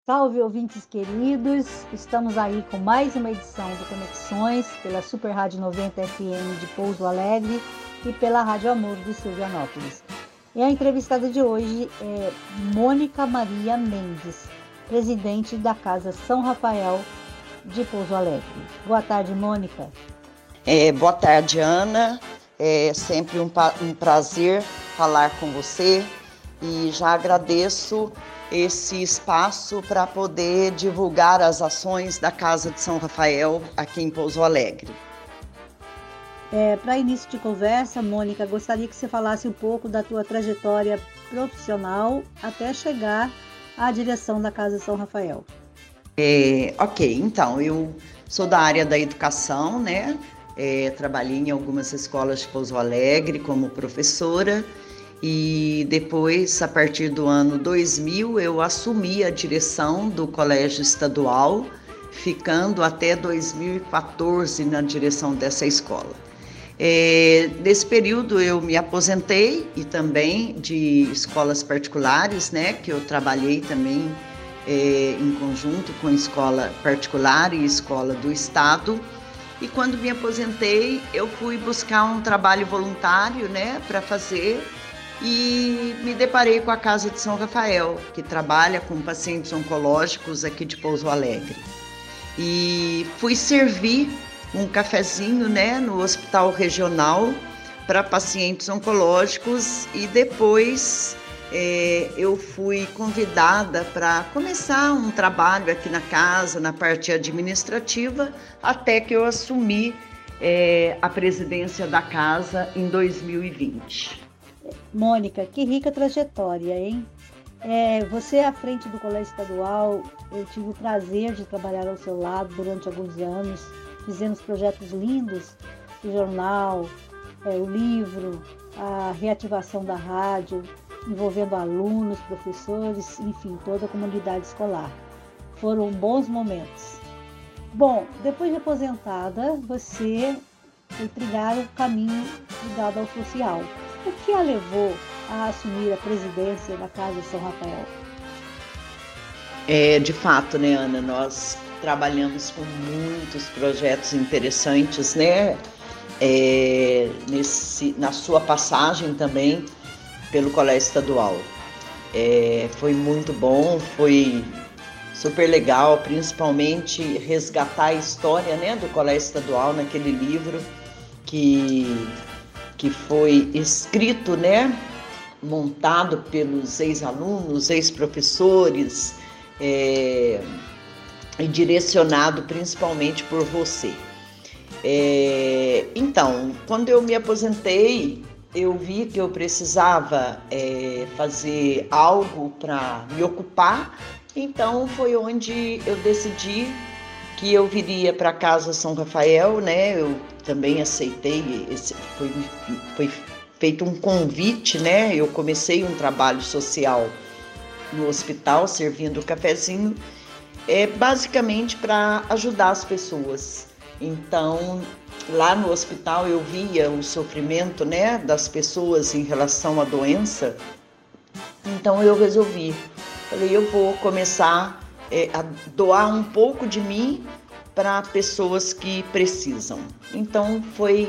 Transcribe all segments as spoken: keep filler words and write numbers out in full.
Salve, ouvintes queridos! Estamos aí com mais uma edição do Conexões pela Super Rádio noventa F M de Pouso Alegre e pela Rádio Amor de Silvianópolis. E a entrevistada de hoje é Mônica Maria Mendes, presidente da Casa São Rafael de Pouso Alegre. Boa tarde, Mônica. É, boa tarde, Ana. É sempre um, um prazer falar com você e já agradeço esse espaço para poder divulgar as ações da Casa de São Rafael aqui em Pouso Alegre. É, para início de conversa, Mônica, gostaria que você falasse um pouco da tua trajetória profissional até chegar à direção da Casa de São Rafael. É, ok, então, eu sou da área da educação, né? É, trabalhei em algumas escolas de Pouso Alegre como professora. E depois, a partir do ano dois mil, eu assumi a direção do Colégio Estadual, ficando até dois mil e quatorze na direção dessa escola. É, nesse período eu me aposentei e também de escolas particulares, né, que eu trabalhei também é, em conjunto com escola particular e escola do Estado. E quando me aposentei, eu fui buscar um trabalho voluntário, né, para fazer. E me deparei com a Casa de São Rafael, que trabalha com pacientes oncológicos aqui de Pouso Alegre. E fui servir um cafezinho, né, no hospital regional para pacientes oncológicos e depois é, eu fui convidada para começar um trabalho aqui na casa, na parte administrativa, até que eu assumi é, a presidência da casa em dois mil e vinte. Mônica, que rica trajetória, hein? É, você à frente do Colégio Estadual, eu tive o prazer de trabalhar ao seu lado durante alguns anos. Fizemos projetos lindos, o jornal, é, o livro, a reativação da rádio, envolvendo alunos, professores, enfim, toda a comunidade escolar. Foram bons momentos. Bom, depois de aposentada, você foi trilhar o caminho ligado ao social. O que a levou a assumir a presidência da Casa de São Rafael? É, de fato, né, Ana, nós trabalhamos com muitos projetos interessantes, né, é, nesse, na sua passagem também pelo Colégio Estadual. É, foi muito bom, foi super legal, principalmente resgatar a história, né, do Colégio Estadual naquele livro que... que foi escrito, né, montado pelos ex-alunos, ex-professores, é, e direcionado principalmente por você. É, então, quando eu me aposentei, eu vi que eu precisava é, fazer algo para me ocupar, então foi onde eu decidi que eu viria para a Casa São Rafael, né? Eu também aceitei, esse, foi, foi feito um convite, né? Eu comecei um trabalho social no hospital, servindo cafezinho, é, basicamente para ajudar as pessoas. Então, lá no hospital eu via o sofrimento, né, das pessoas em relação à doença, então eu resolvi, falei, eu vou começar É, a doar um pouco de mim para pessoas que precisam. Então foi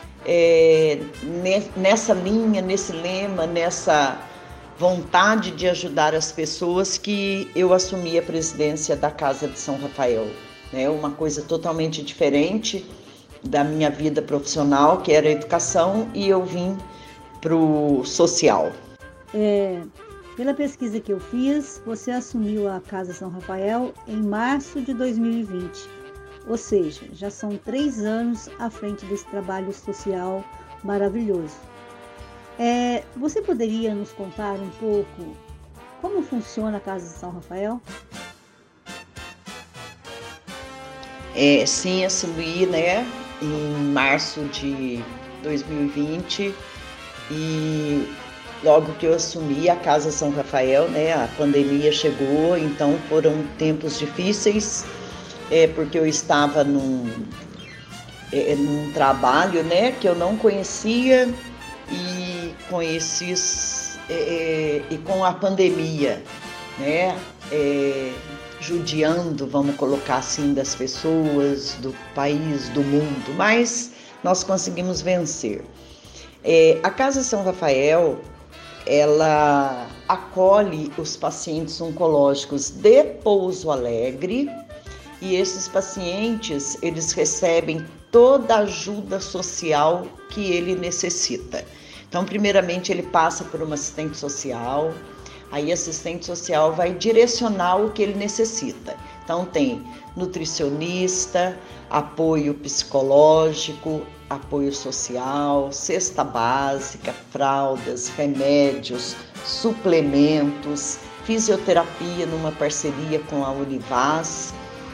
é, nessa linha, nesse lema, nessa vontade de ajudar as pessoas que eu assumi a presidência da Casa de São Rafael. Né? Uma coisa totalmente diferente da minha vida profissional, que era a educação, e eu vim para o social. É... Pela pesquisa que eu fiz, você assumiu a Casa São Rafael em março de dois mil e vinte, ou seja, já são três anos à frente desse trabalho social maravilhoso. É, você poderia nos contar um pouco como funciona a Casa São Rafael? É, sim, assumi, né, em março de dois mil e vinte e logo que eu assumi a Casa São Rafael, né, a pandemia chegou, então foram tempos difíceis, é, porque eu estava num, é, num trabalho, né, que eu não conhecia e com esses, é, e com a pandemia, né, é, judiando, vamos colocar assim, das pessoas, do país, do mundo, mas nós conseguimos vencer. É, a Casa São Rafael, ela acolhe os pacientes oncológicos de Pouso Alegre, e esses pacientes, eles recebem toda a ajuda social que ele necessita. Então, primeiramente, ele passa por uma assistente social, aí a assistente social vai direcionar o que ele necessita. Então, tem nutricionista, apoio psicológico, apoio social, cesta básica, fraldas, remédios, suplementos, fisioterapia numa parceria com a Univas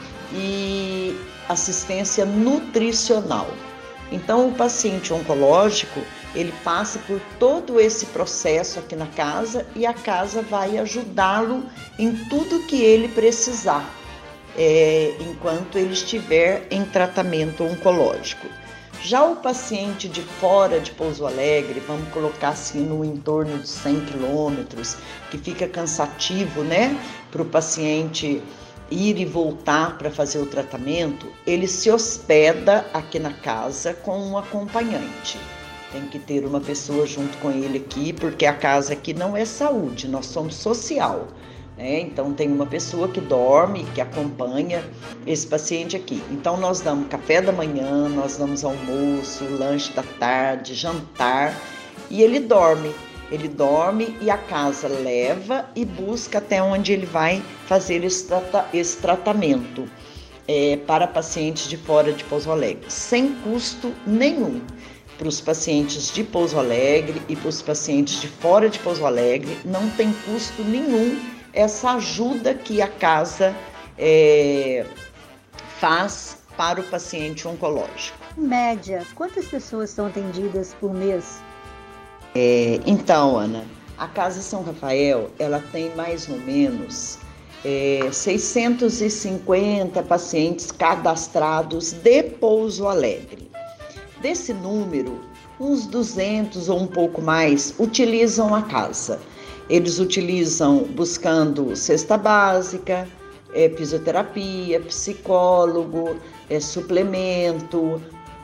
e assistência nutricional. Então, o paciente oncológico, ele passa por todo esse processo aqui na casa e a casa vai ajudá-lo em tudo que ele precisar, é, enquanto ele estiver em tratamento oncológico. Já o paciente de fora de Pouso Alegre, vamos colocar assim no entorno de cem quilômetros, que fica cansativo, né, para o paciente ir e voltar para fazer o tratamento, ele se hospeda aqui na casa com um acompanhante. Tem que ter uma pessoa junto com ele aqui, porque a casa aqui não é saúde, nós somos social, né? Então tem uma pessoa que dorme, que acompanha esse paciente aqui. Então nós damos café da manhã, nós damos almoço, lanche da tarde, jantar, e ele dorme. Ele dorme e a casa leva e busca até onde ele vai fazer esse, trata- esse tratamento é, para pacientes de fora de Pouso Alegre, sem custo nenhum. Para os pacientes de Pouso Alegre e para os pacientes de fora de Pouso Alegre, não tem custo nenhum essa ajuda que a casa é, faz para o paciente oncológico. Em média, quantas pessoas são atendidas por mês? É, então, Ana, a Casa São Rafael, ela tem mais ou menos é, seiscentos e cinquenta pacientes cadastrados de Pouso Alegre. Desse número, uns duzentos ou um pouco mais utilizam a casa. Eles utilizam buscando cesta básica, é, fisioterapia, psicólogo, é, suplemento,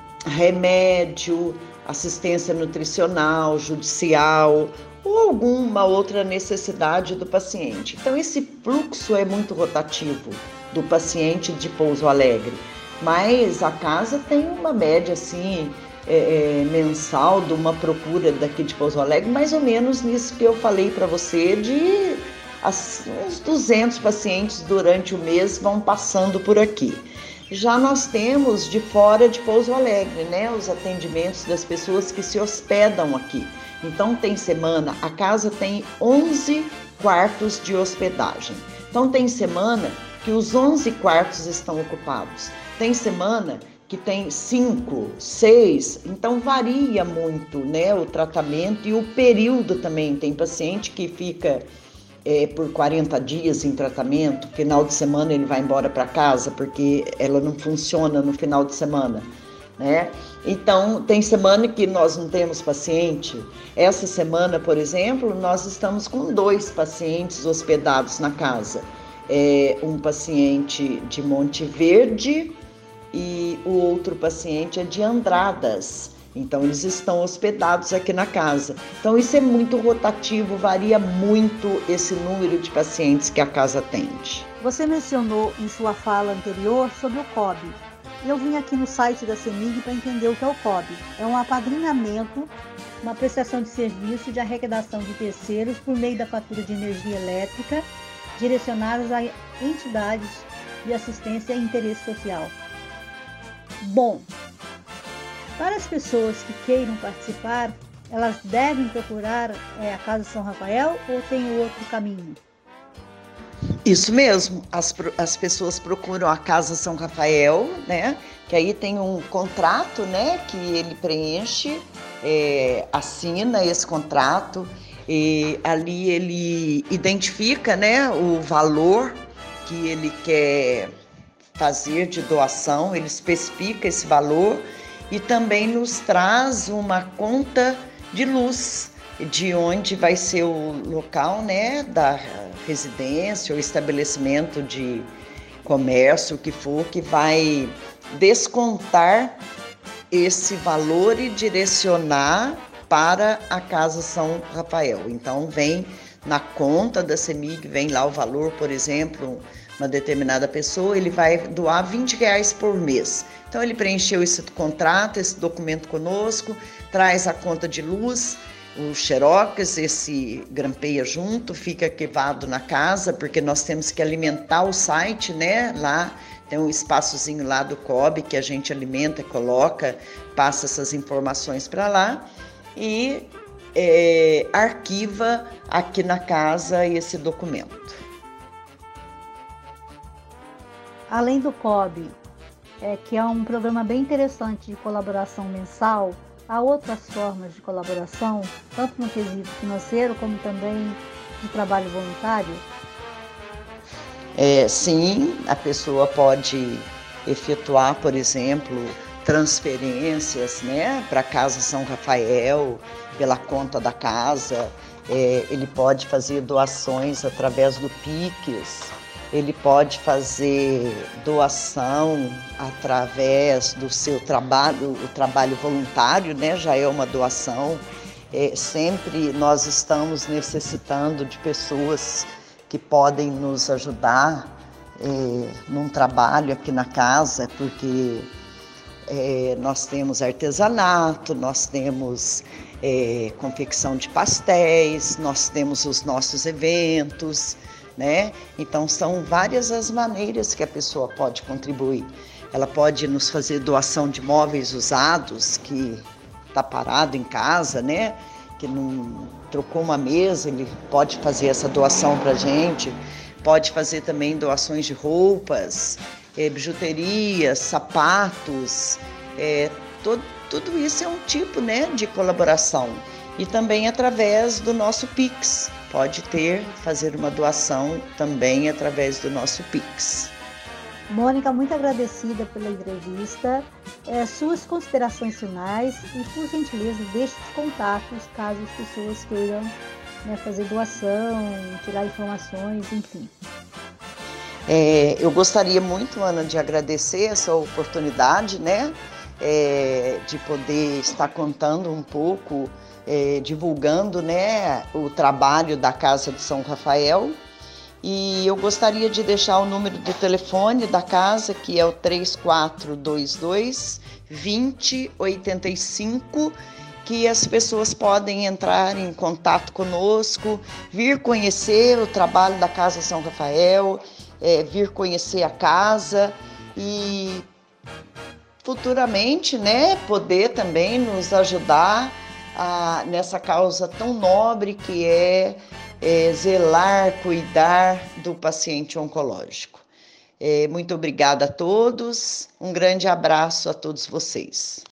remédio, assistência nutricional, judicial ou alguma outra necessidade do paciente. Então, esse fluxo é muito rotativo do paciente de Pouso Alegre, mas a casa tem uma média assim, é, é, mensal de uma procura daqui de Pouso Alegre, mais ou menos nisso que eu falei para você, de as, uns duzentos pacientes durante o mês vão passando por aqui. Já nós temos de fora de Pouso Alegre, né, os atendimentos das pessoas que se hospedam aqui. Então tem semana, a casa tem onze quartos de hospedagem. Então tem semana que os onze quartos estão ocupados. Tem semana que tem cinco, seis, então varia muito, né, o tratamento e o período também. Tem paciente que fica É, por quarenta dias em tratamento, final de semana ele vai embora para casa porque ela não funciona no final de semana, né? Então, tem semana que nós não temos paciente. Essa semana, por exemplo, nós estamos com dois pacientes hospedados na casa. É, um paciente de Monte Verde e o outro paciente é de Andradas. Então, eles estão hospedados aqui na casa. Então, isso é muito rotativo, varia muito esse número de pacientes que a casa atende. Você mencionou em sua fala anterior sobre o C O B. Eu vim aqui no site da CEMIG para entender o que é o C O B. É um apadrinhamento, uma prestação de serviço de arrecadação de terceiros por meio da fatura de energia elétrica, direcionadas a entidades de assistência e interesse social. Bom, para as pessoas que queiram participar, elas devem procurar é, a Casa São Rafael ou tem outro caminho? Isso mesmo, as, as pessoas procuram a Casa São Rafael, né? Que aí tem um contrato, né? Que ele preenche, é, assina esse contrato e ali ele identifica, né? O valor que ele quer fazer de doação, ele especifica esse valor. E também nos traz uma conta de luz de onde vai ser o local, né, da residência ou estabelecimento de comércio, o que for, que vai descontar esse valor e direcionar para a Casa São Rafael. Então, vem na conta da CEMIG, vem lá o valor, por exemplo, uma determinada pessoa, ele vai doar vinte reais por mês. Então, ele preencheu esse contrato, esse documento conosco, traz a conta de luz, o xerox, esse grampeia junto, fica arquivado na casa, porque nós temos que alimentar o site, né, lá. Tem um espaçozinho lá do C O B que a gente alimenta, coloca, passa essas informações para lá e é, arquiva aqui na casa esse documento. Além do C O B, é, que é um programa bem interessante de colaboração mensal, há outras formas de colaboração, tanto no quesito financeiro como também de trabalho voluntário? É, sim, a pessoa pode efetuar, por exemplo, transferências, né, para a Casa São Rafael, pela conta da casa, é, ele pode fazer doações através do Pix, ele pode fazer doação através do seu trabalho, o trabalho voluntário, né, já é uma doação. É, sempre nós estamos necessitando de pessoas que podem nos ajudar é, num trabalho aqui na casa, porque é, nós temos artesanato, nós temos é, confecção de pastéis, nós temos os nossos eventos, né? Então são várias as maneiras que a pessoa pode contribuir. Ela pode nos fazer doação de móveis usados, que está parado em casa, né? Que não trocou uma mesa, ele pode fazer essa doação para a gente. Pode fazer também doações de roupas, é, bijuterias, sapatos, é, todo, tudo isso é um tipo, né, de colaboração. E também através do nosso Pix, pode ter, fazer uma doação também através do nosso Pix. Mônica, muito agradecida pela entrevista. É, suas considerações finais e, por gentileza, deixe os contatos caso as pessoas queiram, né, fazer doação, tirar informações, enfim. É, eu gostaria muito, Ana, de agradecer essa oportunidade, né, é, de poder estar contando um pouco, é, divulgando, né, o trabalho da Casa de São Rafael. E eu gostaria de deixar o número do telefone da casa, que é o três quatro dois dois, dois zero oito cinco, que as pessoas podem entrar em contato conosco, vir conhecer o trabalho da Casa São Rafael, é, vir conhecer a casa e futuramente, né, poder também nos ajudar a, nessa causa tão nobre que é É, zelar, cuidar do paciente oncológico. É, muito obrigada a todos, um grande abraço a todos vocês.